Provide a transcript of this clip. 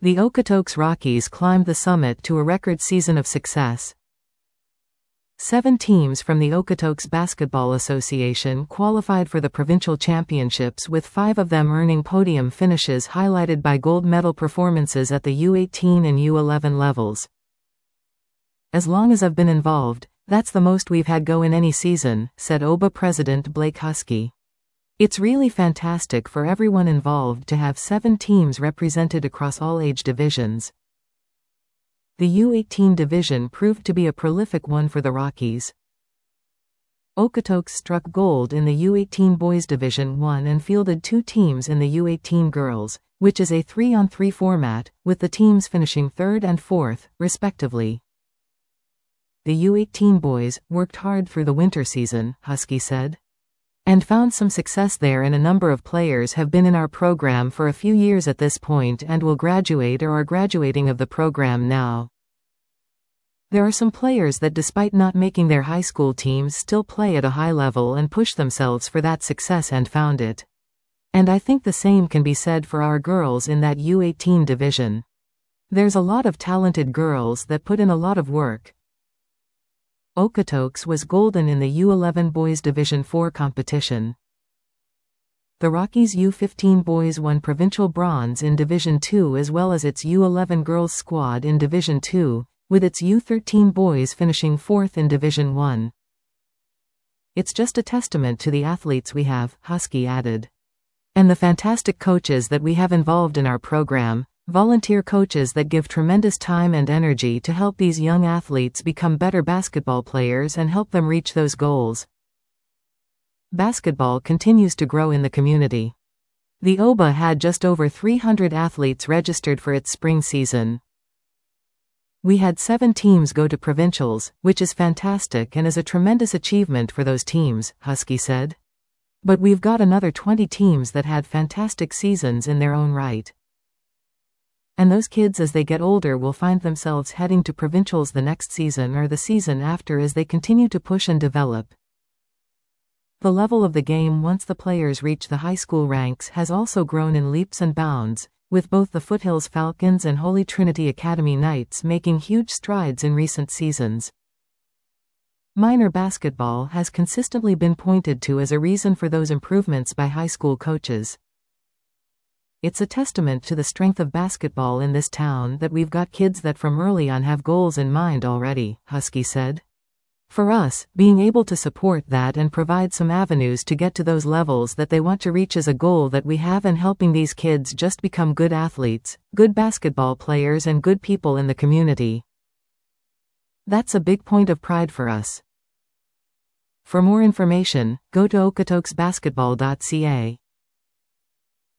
The Okotoks Rockies climbed the summit to a record season of success. 7 teams from the Okotoks Basketball Association qualified for the provincial championships, with 5 of them earning podium finishes highlighted by gold medal performances at the U18 and U11 levels. "As long as I've been involved, that's the most we've had go in any season," said OBA President Blake Husky. "It's really fantastic for everyone involved to have 7 teams represented across all age divisions." The U18 division proved to be a prolific one for the Rockies. Okotoks struck gold in the U18 Boys Division 1 and fielded 2 teams in the U18 Girls, which is a 3-on-3 format, with the teams finishing 3rd and 4th, respectively. "The U18 boys worked hard through the winter season," Husky said, "and found some success there, and a number of players have been in our program for a few years at this point and will graduate or are graduating of the program now. There are some players that, despite not making their high school teams, still play at a high level and push themselves for that success and found it. And I think the same can be said for our girls in that U18 division. There's a lot of talented girls that put in a lot of work." Okotoks was golden in the U11 Boys Division 4 competition. The Rockies U15 boys won provincial bronze in Division 2 as well as its U11 girls squad in Division 2, with its U13 boys finishing 4th in Division 1. "It's just a testament to the athletes we have," Husky added. "And the fantastic coaches that we have involved in our program, volunteer coaches that give tremendous time and energy to help these young athletes become better basketball players and help them reach those goals." Basketball continues to grow in the community. The OBA had just over 300 athletes registered for its spring season. "We had 7 teams go to provincials, which is fantastic and is a tremendous achievement for those teams," Husky said. "But we've got another 20 teams that had fantastic seasons in their own right. And those kids, as they get older, will find themselves heading to provincials the next season or the season after as they continue to push and develop." The level of the game once the players reach the high school ranks has also grown in leaps and bounds, with both the Foothills Falcons and Holy Trinity Academy Knights making huge strides in recent seasons. Minor basketball has consistently been pointed to as a reason for those improvements by high school coaches. "It's a testament to the strength of basketball in this town that we've got kids that from early on have goals in mind already," Husky said. "For us, being able to support that and provide some avenues to get to those levels that they want to reach is a goal that we have, and helping these kids just become good athletes, good basketball players and good people in the community. That's a big point of pride for us." For more information, go to okotoksbasketball.ca.